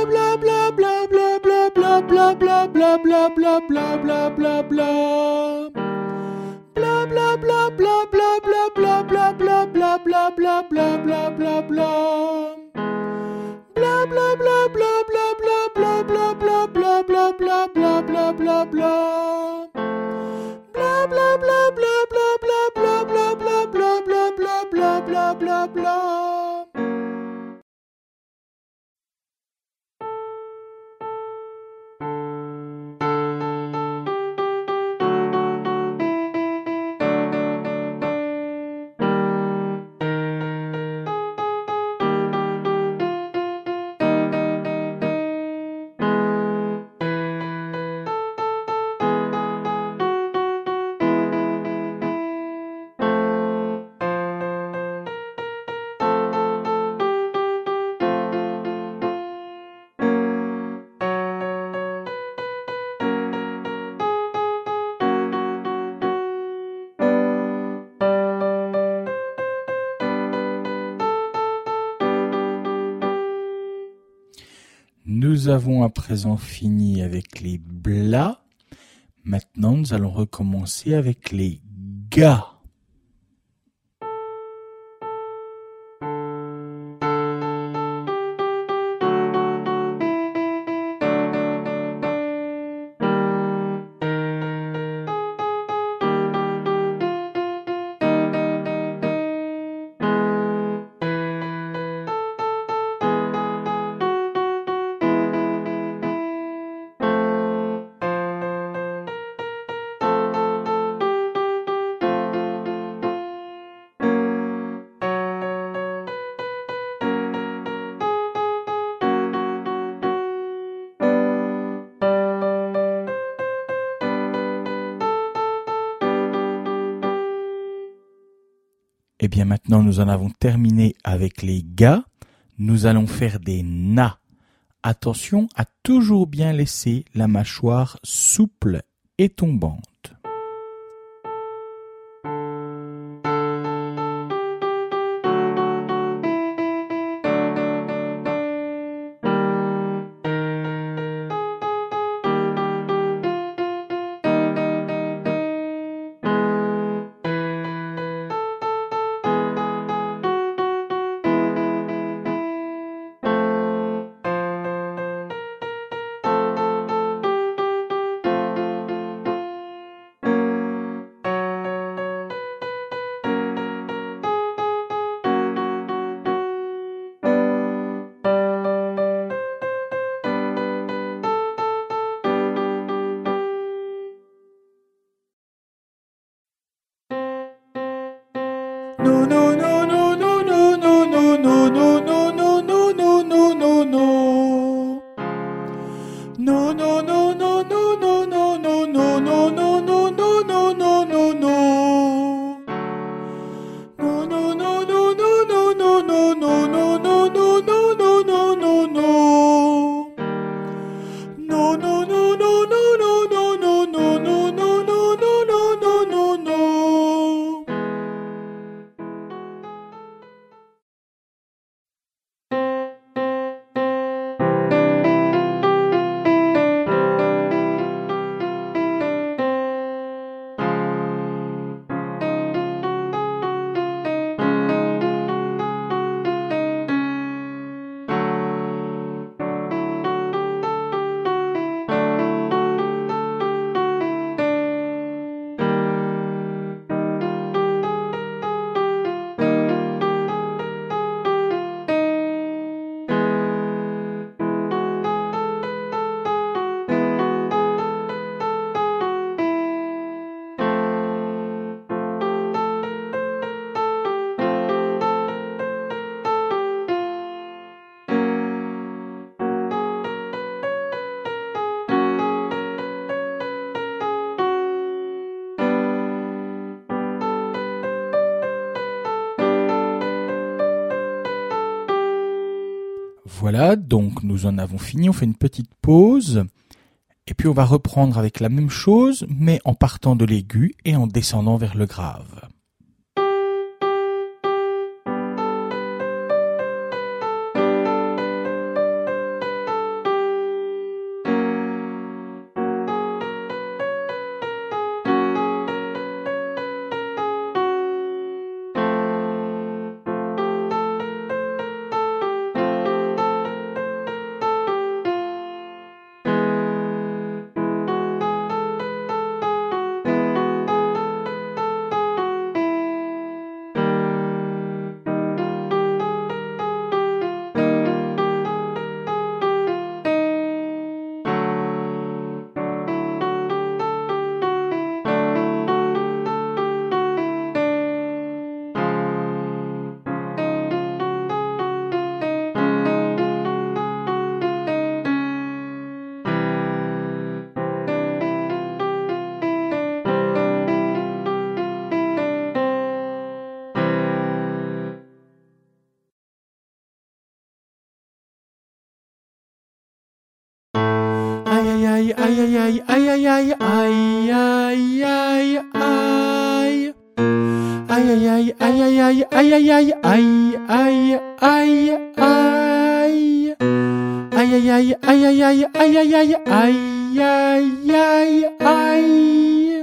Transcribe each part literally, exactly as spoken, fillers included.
bla bla bla bla bla bla bla bla bla bla bla bla bla bla bla. Bla bla bla bla bla bla bla bla bla bla bla bla bla bla bla bla. Bla bla bla bla bla bla bla bla bla bla bla bla bla bla bla bla. Bla bla bla bla bla bla bla bla bla bla bla bla bla bla bla bla. Nous avons à présent fini avec les blas. Maintenant, nous allons recommencer avec les ga. Et bien maintenant, nous en avons terminé avec les ga. Nous allons faire des na. Attention à toujours bien laisser la mâchoire souple et tombante. No no no no no no no no no no no no no no no no no. No no no no no no no no no no no no no no no no no. No no no no no no no no no no no no no no no no no. No no no no no no no no no no no no no no no no. Voilà, donc nous en avons fini, on fait une petite pause, et puis on va reprendre avec la même chose, mais en partant de l'aigu et en descendant vers le grave. aïe, aïe, aïe, aïe, aïe, aïe, aïe, aïe, aïe, aïe. Aïe, aïe, aïe, aïe, aïe, aïe, aïe, aïe, aïe, aïe, aïe. Aïe, aïe, aïe, aïe, aïe, aïe, aïe, aïe, aïe, aïe, aïe, aïe, aïe.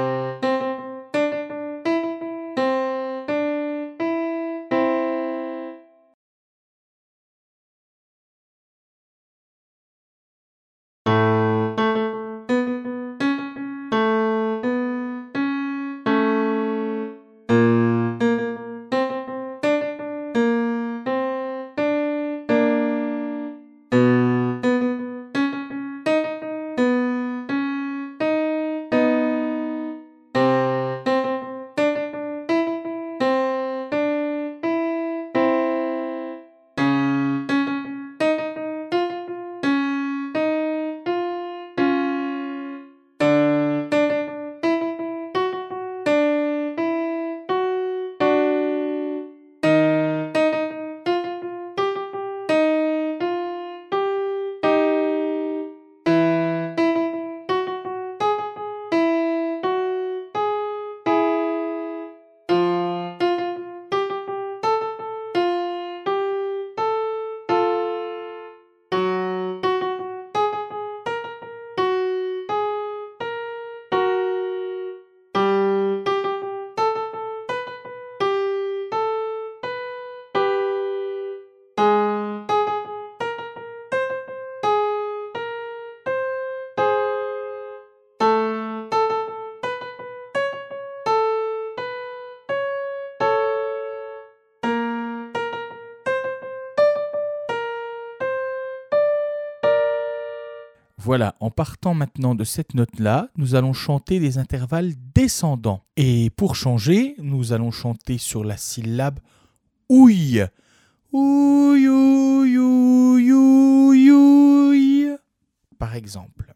Voilà, en partant maintenant de cette note-là, nous allons chanter des intervalles descendants. Et pour changer, nous allons chanter sur la syllabe ouille. Ouille, ouille, ouille, ouille, ouille. Par exemple.